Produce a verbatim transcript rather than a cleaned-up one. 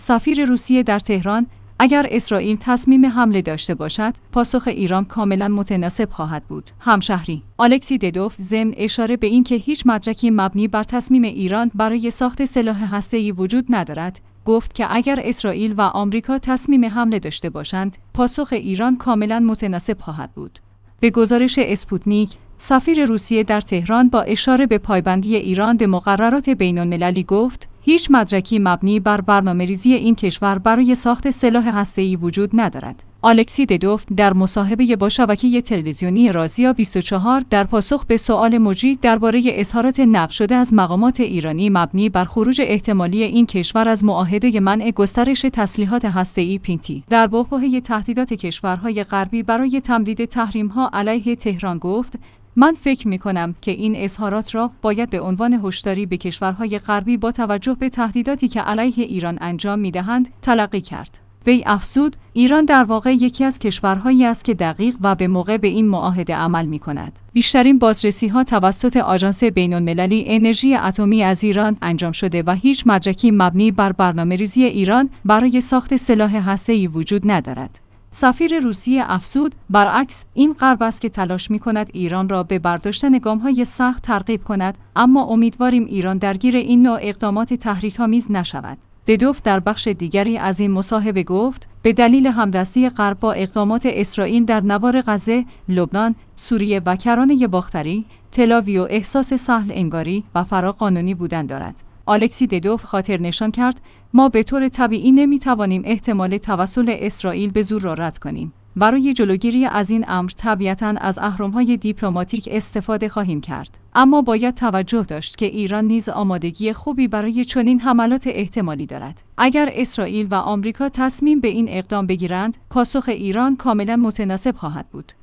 سفیر روسیه در تهران: اگر اسرائیل تصمیم حمله داشته باشد، پاسخ ایران کاملا متناسب خواهد بود. همشهری: الکسی ددوف ضمن اشاره به اینکه هیچ مدرکی مبنی بر تصمیم ایران برای ساخت سلاح هسته‌ای وجود ندارد، گفت که اگر اسرائیل و آمریکا تصمیم حمله داشته باشند، پاسخ ایران کاملا متناسب خواهد بود. به گزارش اسپوتنیک، سفیر روسیه در تهران با اشاره به پایبندی ایران به مقررات بین‌المللی گفت: هیچ مدرکی مبنی بر برنامه‌ریزی این کشور برای ساخت سلاح هسته‌ای وجود ندارد. الکسی ددوف در مصاحبه با شبکه تلویزیونی رازیا بیست و چهار در پاسخ به سؤال مجری درباره اظهارات نقل شده از مقامات ایرانی مبنی بر خروج احتمالی این کشور از معاهده منع گسترش تسلیحات هسته‌ای پینتی در بحبوحه تهدیدات کشورهای غربی برای تمدید تحریم‌ها علیه تهران گفت: من فکر می‌کنم که این اظهارات را باید به عنوان هشداری به کشورهای غربی با توجه به تهدیداتی که علیه ایران انجام می‌دهند تلقی کرد. وی افزود: ایران در واقع یکی از کشورهایی است که دقیق و به موقع به این معاهده عمل می‌کند. بیشترین بازرسی‌ها توسط آژانس بین‌المللی انرژی اتمی از ایران انجام شده و هیچ مدرکی مبنی بر برنامه‌ریزی ایران برای ساخت سلاح هسته‌ای وجود ندارد. سفیر روسیه افزود: برعکس، این غرب است که تلاش می‌کند ایران را به برداشتن گام‌های سخت ترغیب کند، اما امیدواریم ایران درگیر این نوع اقدامات تحریک‌آمیز نشود. ددوف در بخش دیگری از این مصاحبه گفت: به دلیل همدستی غرب با اقدامات اسرائیل در نوار غزه، لبنان، سوریه و کرانه باختری، تل‌آویو احساس سهل انگاری و فراقانونی بودن دارد. الکسی ددوف خاطر نشان کرد: ما به طور طبیعی نمی‌توانیم احتمال توسل اسرائیل به زور را رد کنیم. برای جلوگیری از این امر طبیعتاً از اهرم‌های دیپلماتیک استفاده خواهیم کرد. اما باید توجه داشت که ایران نیز آمادگی خوبی برای چنین حملات احتمالی دارد. اگر اسرائیل و آمریکا تصمیم به این اقدام بگیرند، پاسخ ایران کاملاً متناسب خواهد بود.